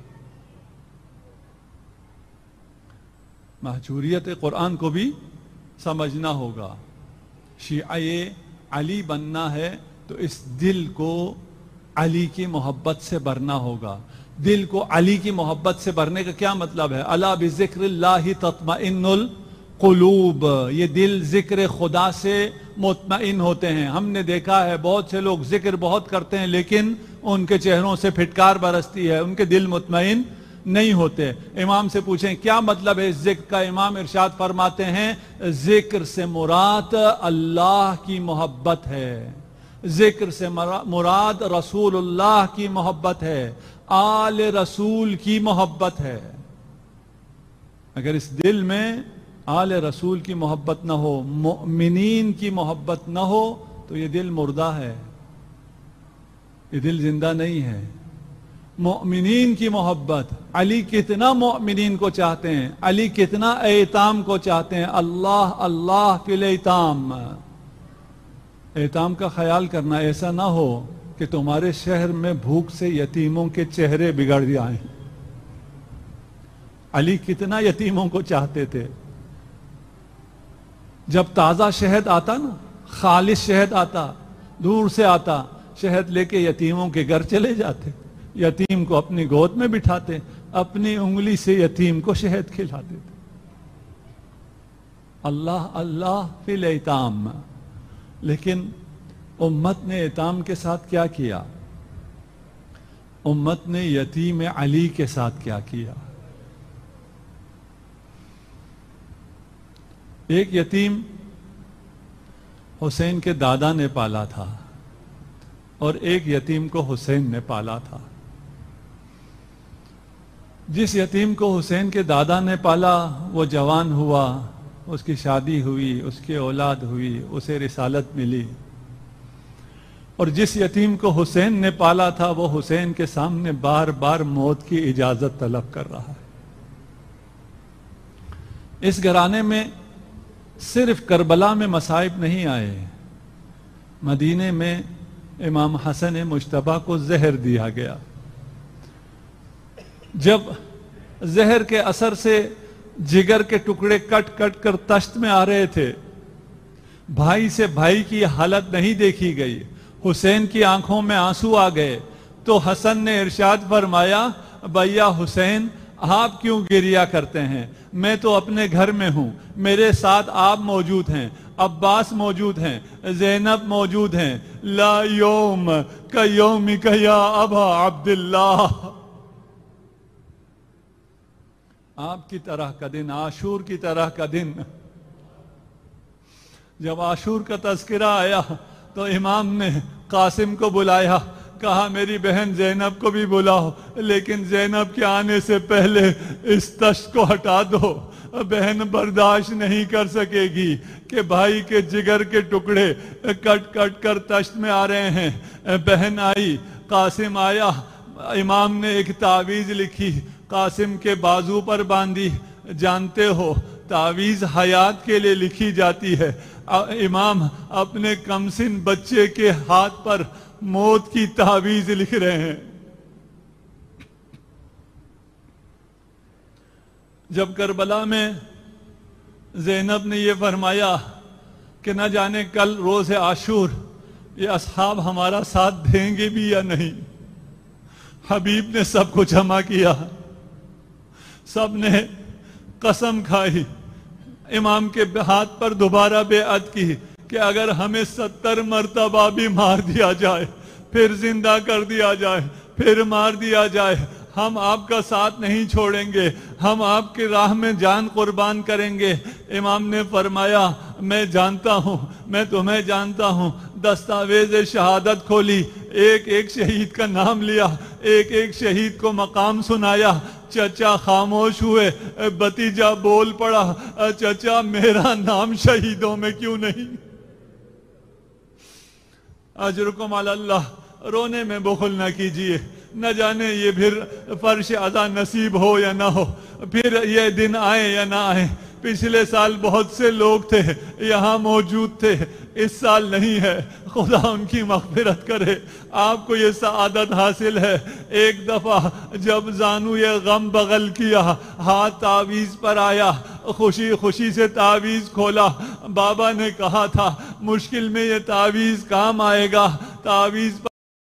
مہجوریت قرآن کو بھی سمجھنا ہوگا۔ شیعہ علی بننا ہے تو اس دل کو علی کی محبت سے بھرنا ہوگا. دل کو علی کی محبت سے بھرنے کا کیا مطلب ہے؟ الا بذکر اللہ تطمئن القلوب. یہ دل ذکر خدا سے مطمئن ہوتے ہیں. ہم نے دیکھا ہے بہت سے لوگ ذکر بہت کرتے ہیں لیکن ان کے چہروں سے پھٹکار برستی ہے, ان کے دل مطمئن نہیں ہوتے. امام سے پوچھیں کیا مطلب ہے اس ذکر کا؟ امام ارشاد فرماتے ہیں ذکر سے مراد اللہ کی محبت ہے, ذکر سے مراد رسول اللہ کی محبت ہے, آل رسول کی محبت ہے. اگر اس دل میں آل رسول کی محبت نہ ہو, مؤمنین کی محبت نہ ہو تو یہ دل مردہ ہے, یہ دل زندہ نہیں ہے. مؤمنین کی محبت, علی کتنا مؤمنین کو چاہتے ہیں, علی کتنا ایتام کو چاہتے ہیں. اللہ اللہ فی الیتام. ایتام کا خیال کرنا, ایسا نہ ہو کہ تمہارے شہر میں بھوک سے یتیموں کے چہرے بگڑ جائیں. علی کتنا یتیموں کو چاہتے تھے. جب تازہ شہد آتا نا, خالص شہد آتا, دور سے آتا, شہد لے کے یتیموں کے گھر چلے جاتے, یتیم کو اپنی گود میں بٹھاتے, اپنی انگلی سے یتیم کو شہد کھلاتے تھے. اللہ اللہ فی الیتام. لیکن امت نے ایتام کے ساتھ کیا کیا؟ امت نے یتیم علی کے ساتھ کیا کیا؟ ایک یتیم حسین کے دادا نے پالا تھا اور ایک یتیم کو حسین نے پالا تھا. جس یتیم کو حسین کے دادا نے پالا وہ جوان ہوا, اس کی شادی ہوئی, اس کی اولاد ہوئی, اسے رسالت ملی. اور جس یتیم کو حسین نے پالا تھا وہ حسین کے سامنے بار بار موت کی اجازت طلب کر رہا ہے. اس گھرانے میں صرف کربلا میں مصائب نہیں آئے, مدینے میں امام حسن مجتبیٰ کو زہر دیا گیا. جب زہر کے اثر سے جگر کے ٹکڑے کٹ کٹ کر تشت میں آ رہے تھے, بھائی سے بھائی کی حالت نہیں دیکھی گئی, حسین کی آنکھوں میں آنسو آ گئے تو حسن نے ارشاد فرمایا بھیا حسین آپ کیوں گریا کرتے ہیں؟ میں تو اپنے گھر میں ہوں, میرے ساتھ آپ موجود ہیں, عباس موجود ہیں, زینب موجود ہیں. لا یوم کا یومک یا ابا عبداللہ. آپ کی طرح کا دن, عاشور کی طرح کا دن. جب عاشور کا تذکرہ آیا تو امام نے قاسم کو بلایا, کہا میری بہن زینب کو بھی بلاؤ, لیکن زینب کے آنے سے پہلے اس تشت کو ہٹا دو. بہن برداشت نہیں کر سکے گی کہ بھائی کے جگر کے ٹکڑے کٹ کٹ کر تشت میں آ رہے ہیں. بہن آئی, قاسم آیا, امام نے ایک تعویذ لکھی, قاسم کے بازو پر باندھی. جانتے ہو تعویذ حیات کے لیے لکھی جاتی ہے, امام اپنے کمسن بچے کے ہاتھ پر موت کی تعویذ لکھ رہے ہیں. جب کربلا میں زینب نے یہ فرمایا کہ نہ جانے کل روز عاشور یہ اصحاب ہمارا ساتھ دیں گے بھی یا نہیں, حبیب نے سب کو جمع کیا, سب نے قسم کھائی, امام کے ہاتھ پر دوبارہ بیعت کی کہ اگر ہمیں ستر مرتبہ بھی مار دیا جائے, پھر زندہ کر دیا جائے, پھر مار دیا جائے, ہم آپ کا ساتھ نہیں چھوڑیں گے, ہم آپ کی راہ میں جان قربان کریں گے. امام نے فرمایا میں جانتا ہوں, میں تمہیں جانتا ہوں. دستاویز شہادت کھولی, ایک ایک شہید کا نام لیا, ایک ایک شہید کو مقام سنایا. چچا خاموش ہوئے, بتیجا بول پڑا, چچا میرا نام شہیدوں میں کیوں نہیں؟ اجرکم علی اللہ. رونے میں بخل نہ کیجئے, نہ جانے یہ پھر فرش عزا نصیب ہو یا نہ ہو, پھر یہ دن آئے یا نہ آئے. پچھلے سال بہت سے لوگ تھے یہاں موجود تھے, اس سال نہیں ہے، خدا ان کی مغفرت کرے۔ آپ کو یہ سعادت حاصل ہے، ایک دفعہ جب زانو یہ غم بغل کیا، ہاتھ تعویذ پر آیا، خوشی خوشی سے تعویذ کھولا، بابا نے کہا تھا مشکل میں یہ تعویذ کام آئے گا، تعویذ پر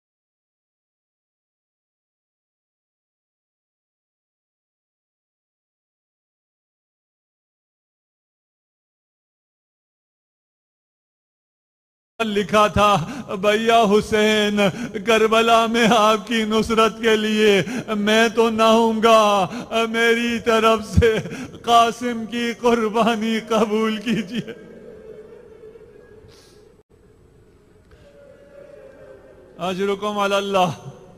لکھا تھا بھیا حسین کربلا میں آپ کی نصرت کے لیے میں تو نہ ہوں گا، میری طرف سے قاسم کی قربانی قبول کیجیے۔ اجرکم علی اللہ۔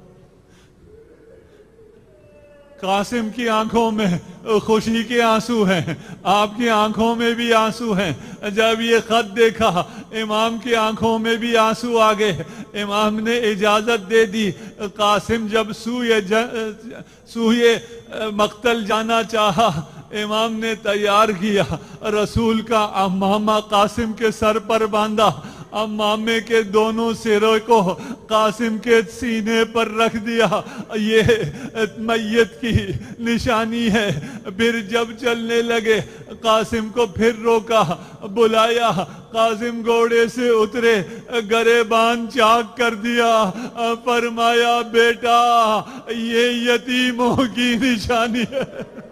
قاسم کی آنکھوں میں خوشی کے آنسو ہیں، آپ کی آنکھوں میں بھی آنسو ہیں۔ جب یہ خط دیکھا امام کی آنکھوں میں بھی آنسو آ گئے، امام نے اجازت دے دی۔ قاسم جب سوئے سوئے مقتل جانا چاہا، امام نے تیار کیا، رسول کا امامہ قاسم کے سر پر باندھا، امامے کے دونوں سروں کو قاسم کے سینے پر رکھ دیا، یہ میت کی نشانی ہے۔ پھر جب چلنے لگے قاسم کو پھر روکا، بلایا، قاسم گھوڑے سے اترے، گریبان چاک کر دیا، فرمایا بیٹا یہ یتیموں کی نشانی ہے۔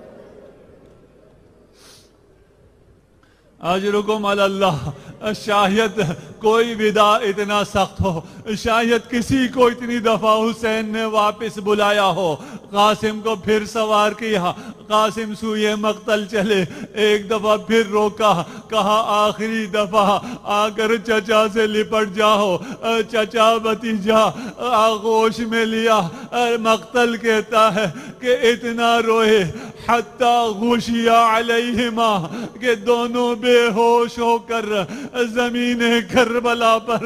اجرکم علی اللہ۔ شاید کوئی ودا اتنا سخت ہو، شاید کسی کو اتنی دفعہ حسین نے واپس بلایا ہو، قاسم کو پھر سوار کیا، قاسم سوئے مقتل چلے، ایک دفعہ پھر روکا، کہا آخری دفعہ آ کر چچا سے لپٹ جاؤ، چچا بھتیجا آغوش میں لیا۔ مقتل کہتا ہے کہ اتنا روئے حتی غشی علیہما کہ دونوں بے ہوش ہو کر زمین کربلا پر۔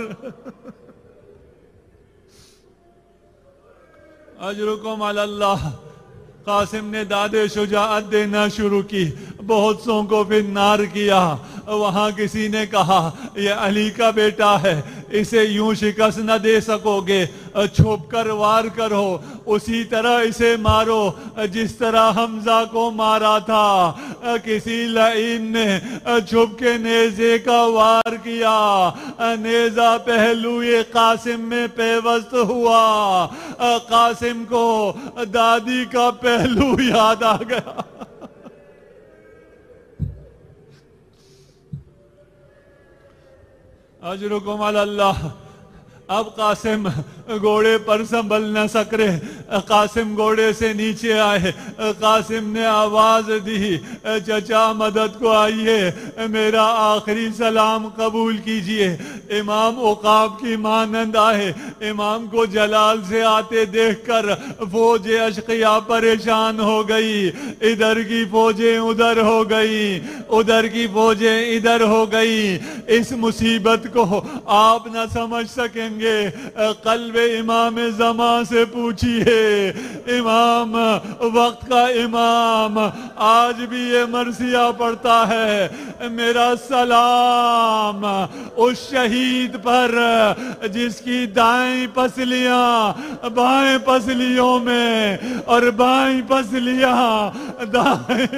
اجرکم علی اللہ۔ قاسم نے داد شجاعت دینا شروع کی، بہت سوں کو پھر نار کیا۔ وہاں کسی نے کہا یہ علی کا بیٹا ہے، اسے یوں شکست نہ دے سکو گے، چھپ کر وار کرو، اسی طرح اسے مارو جس طرح حمزہ کو مارا تھا۔ کسی لعین نے چھپ کے نیزے کا وار کیا، نیزہ پہلوئے قاسم میں پیوست ہوا، قاسم کو دادی کا پہلو یاد آ گیا۔ اجرکم علی اللہ۔ اب قاسم گھوڑے پر سنبھل نہ سکرے، قاسم گھوڑے سے نیچے آئے، قاسم نے آواز دی چچا مدد کو آئیے، میرا آخری سلام قبول کیجئے۔ امام عقاب کی مانند آئے، امام کو جلال سے آتے دیکھ کر فوج اشقیاء پریشان ہو گئی، ادھر کی فوجیں ادھر ہو گئی، ادھر کی فوجیں ادھر ہو گئی۔ اس مصیبت کو آپ نہ سمجھ سکیں گے، قلب امام زمان سے پوچھئے، امام وقت کا امام آج بھی یہ مرثیہ پڑھتا ہے، میرا سلام اس شہید پر جس کی دائیں پسلیاں بائیں پسلیوں میں اور بائیں پسلیاں دائیں۔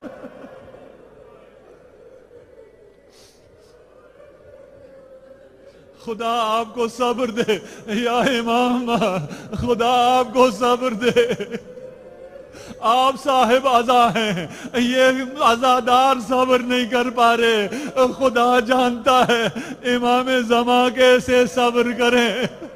خدا آپ کو صبر دے یا امام، خدا آپ کو صبر دے۔ آپ صاحب عزا ہیں، یہ عزادار صبر نہیں کر پا رہے، خدا جانتا ہے امام زمان کیسے صبر کریں۔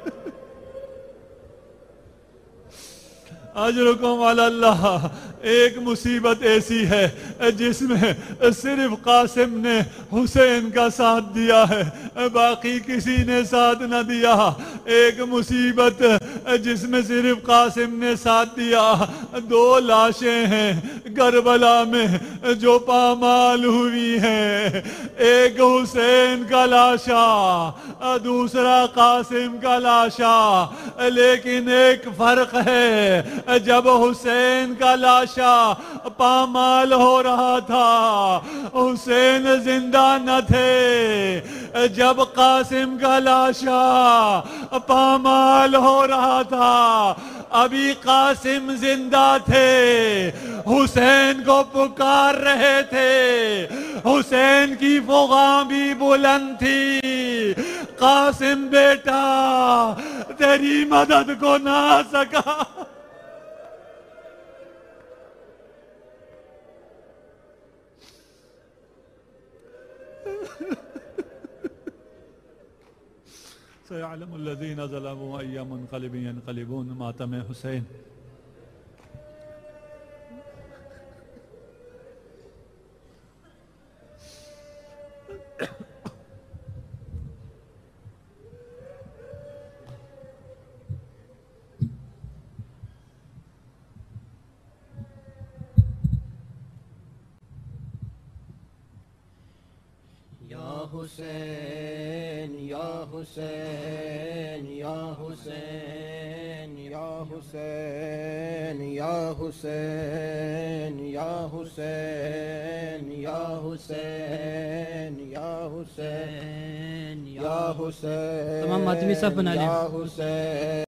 اجرکم علی اللہ۔ ایک مصیبت ایسی ہے جس میں صرف قاسم نے حسین کا ساتھ دیا ہے، باقی کسی نے ساتھ نہ دیا۔ ایک مصیبت جس میں صرف قاسم نے ساتھ دیا، دو لاشیں ہیں کربلا میں جو پامال ہوئی ہیں، ایک حسین کا لاشا، دوسرا قاسم کا لاشا، لیکن ایک فرق ہے، جب حسین کا لاشا پامال ہو رہا تھا حسین زندہ نہ تھے، جب قاسم کا لاشا پامال ہو رہا تھا ابھی قاسم زندہ تھے، حسین کو پکار رہے تھے، حسین کی فغاں بھی بلند تھی، قاسم بیٹا تیری مدد کو نہ آ سکا۔ سيعلم الذين ظلموا أي منقلب ينقلبون ماتم حسین۔ حسین یا حسین یا حسین یا حسین یا حسین یا حسین یا حسین یا حسین یا حسین، تمام ماتمی صف بنا لیں۔ یا حسین۔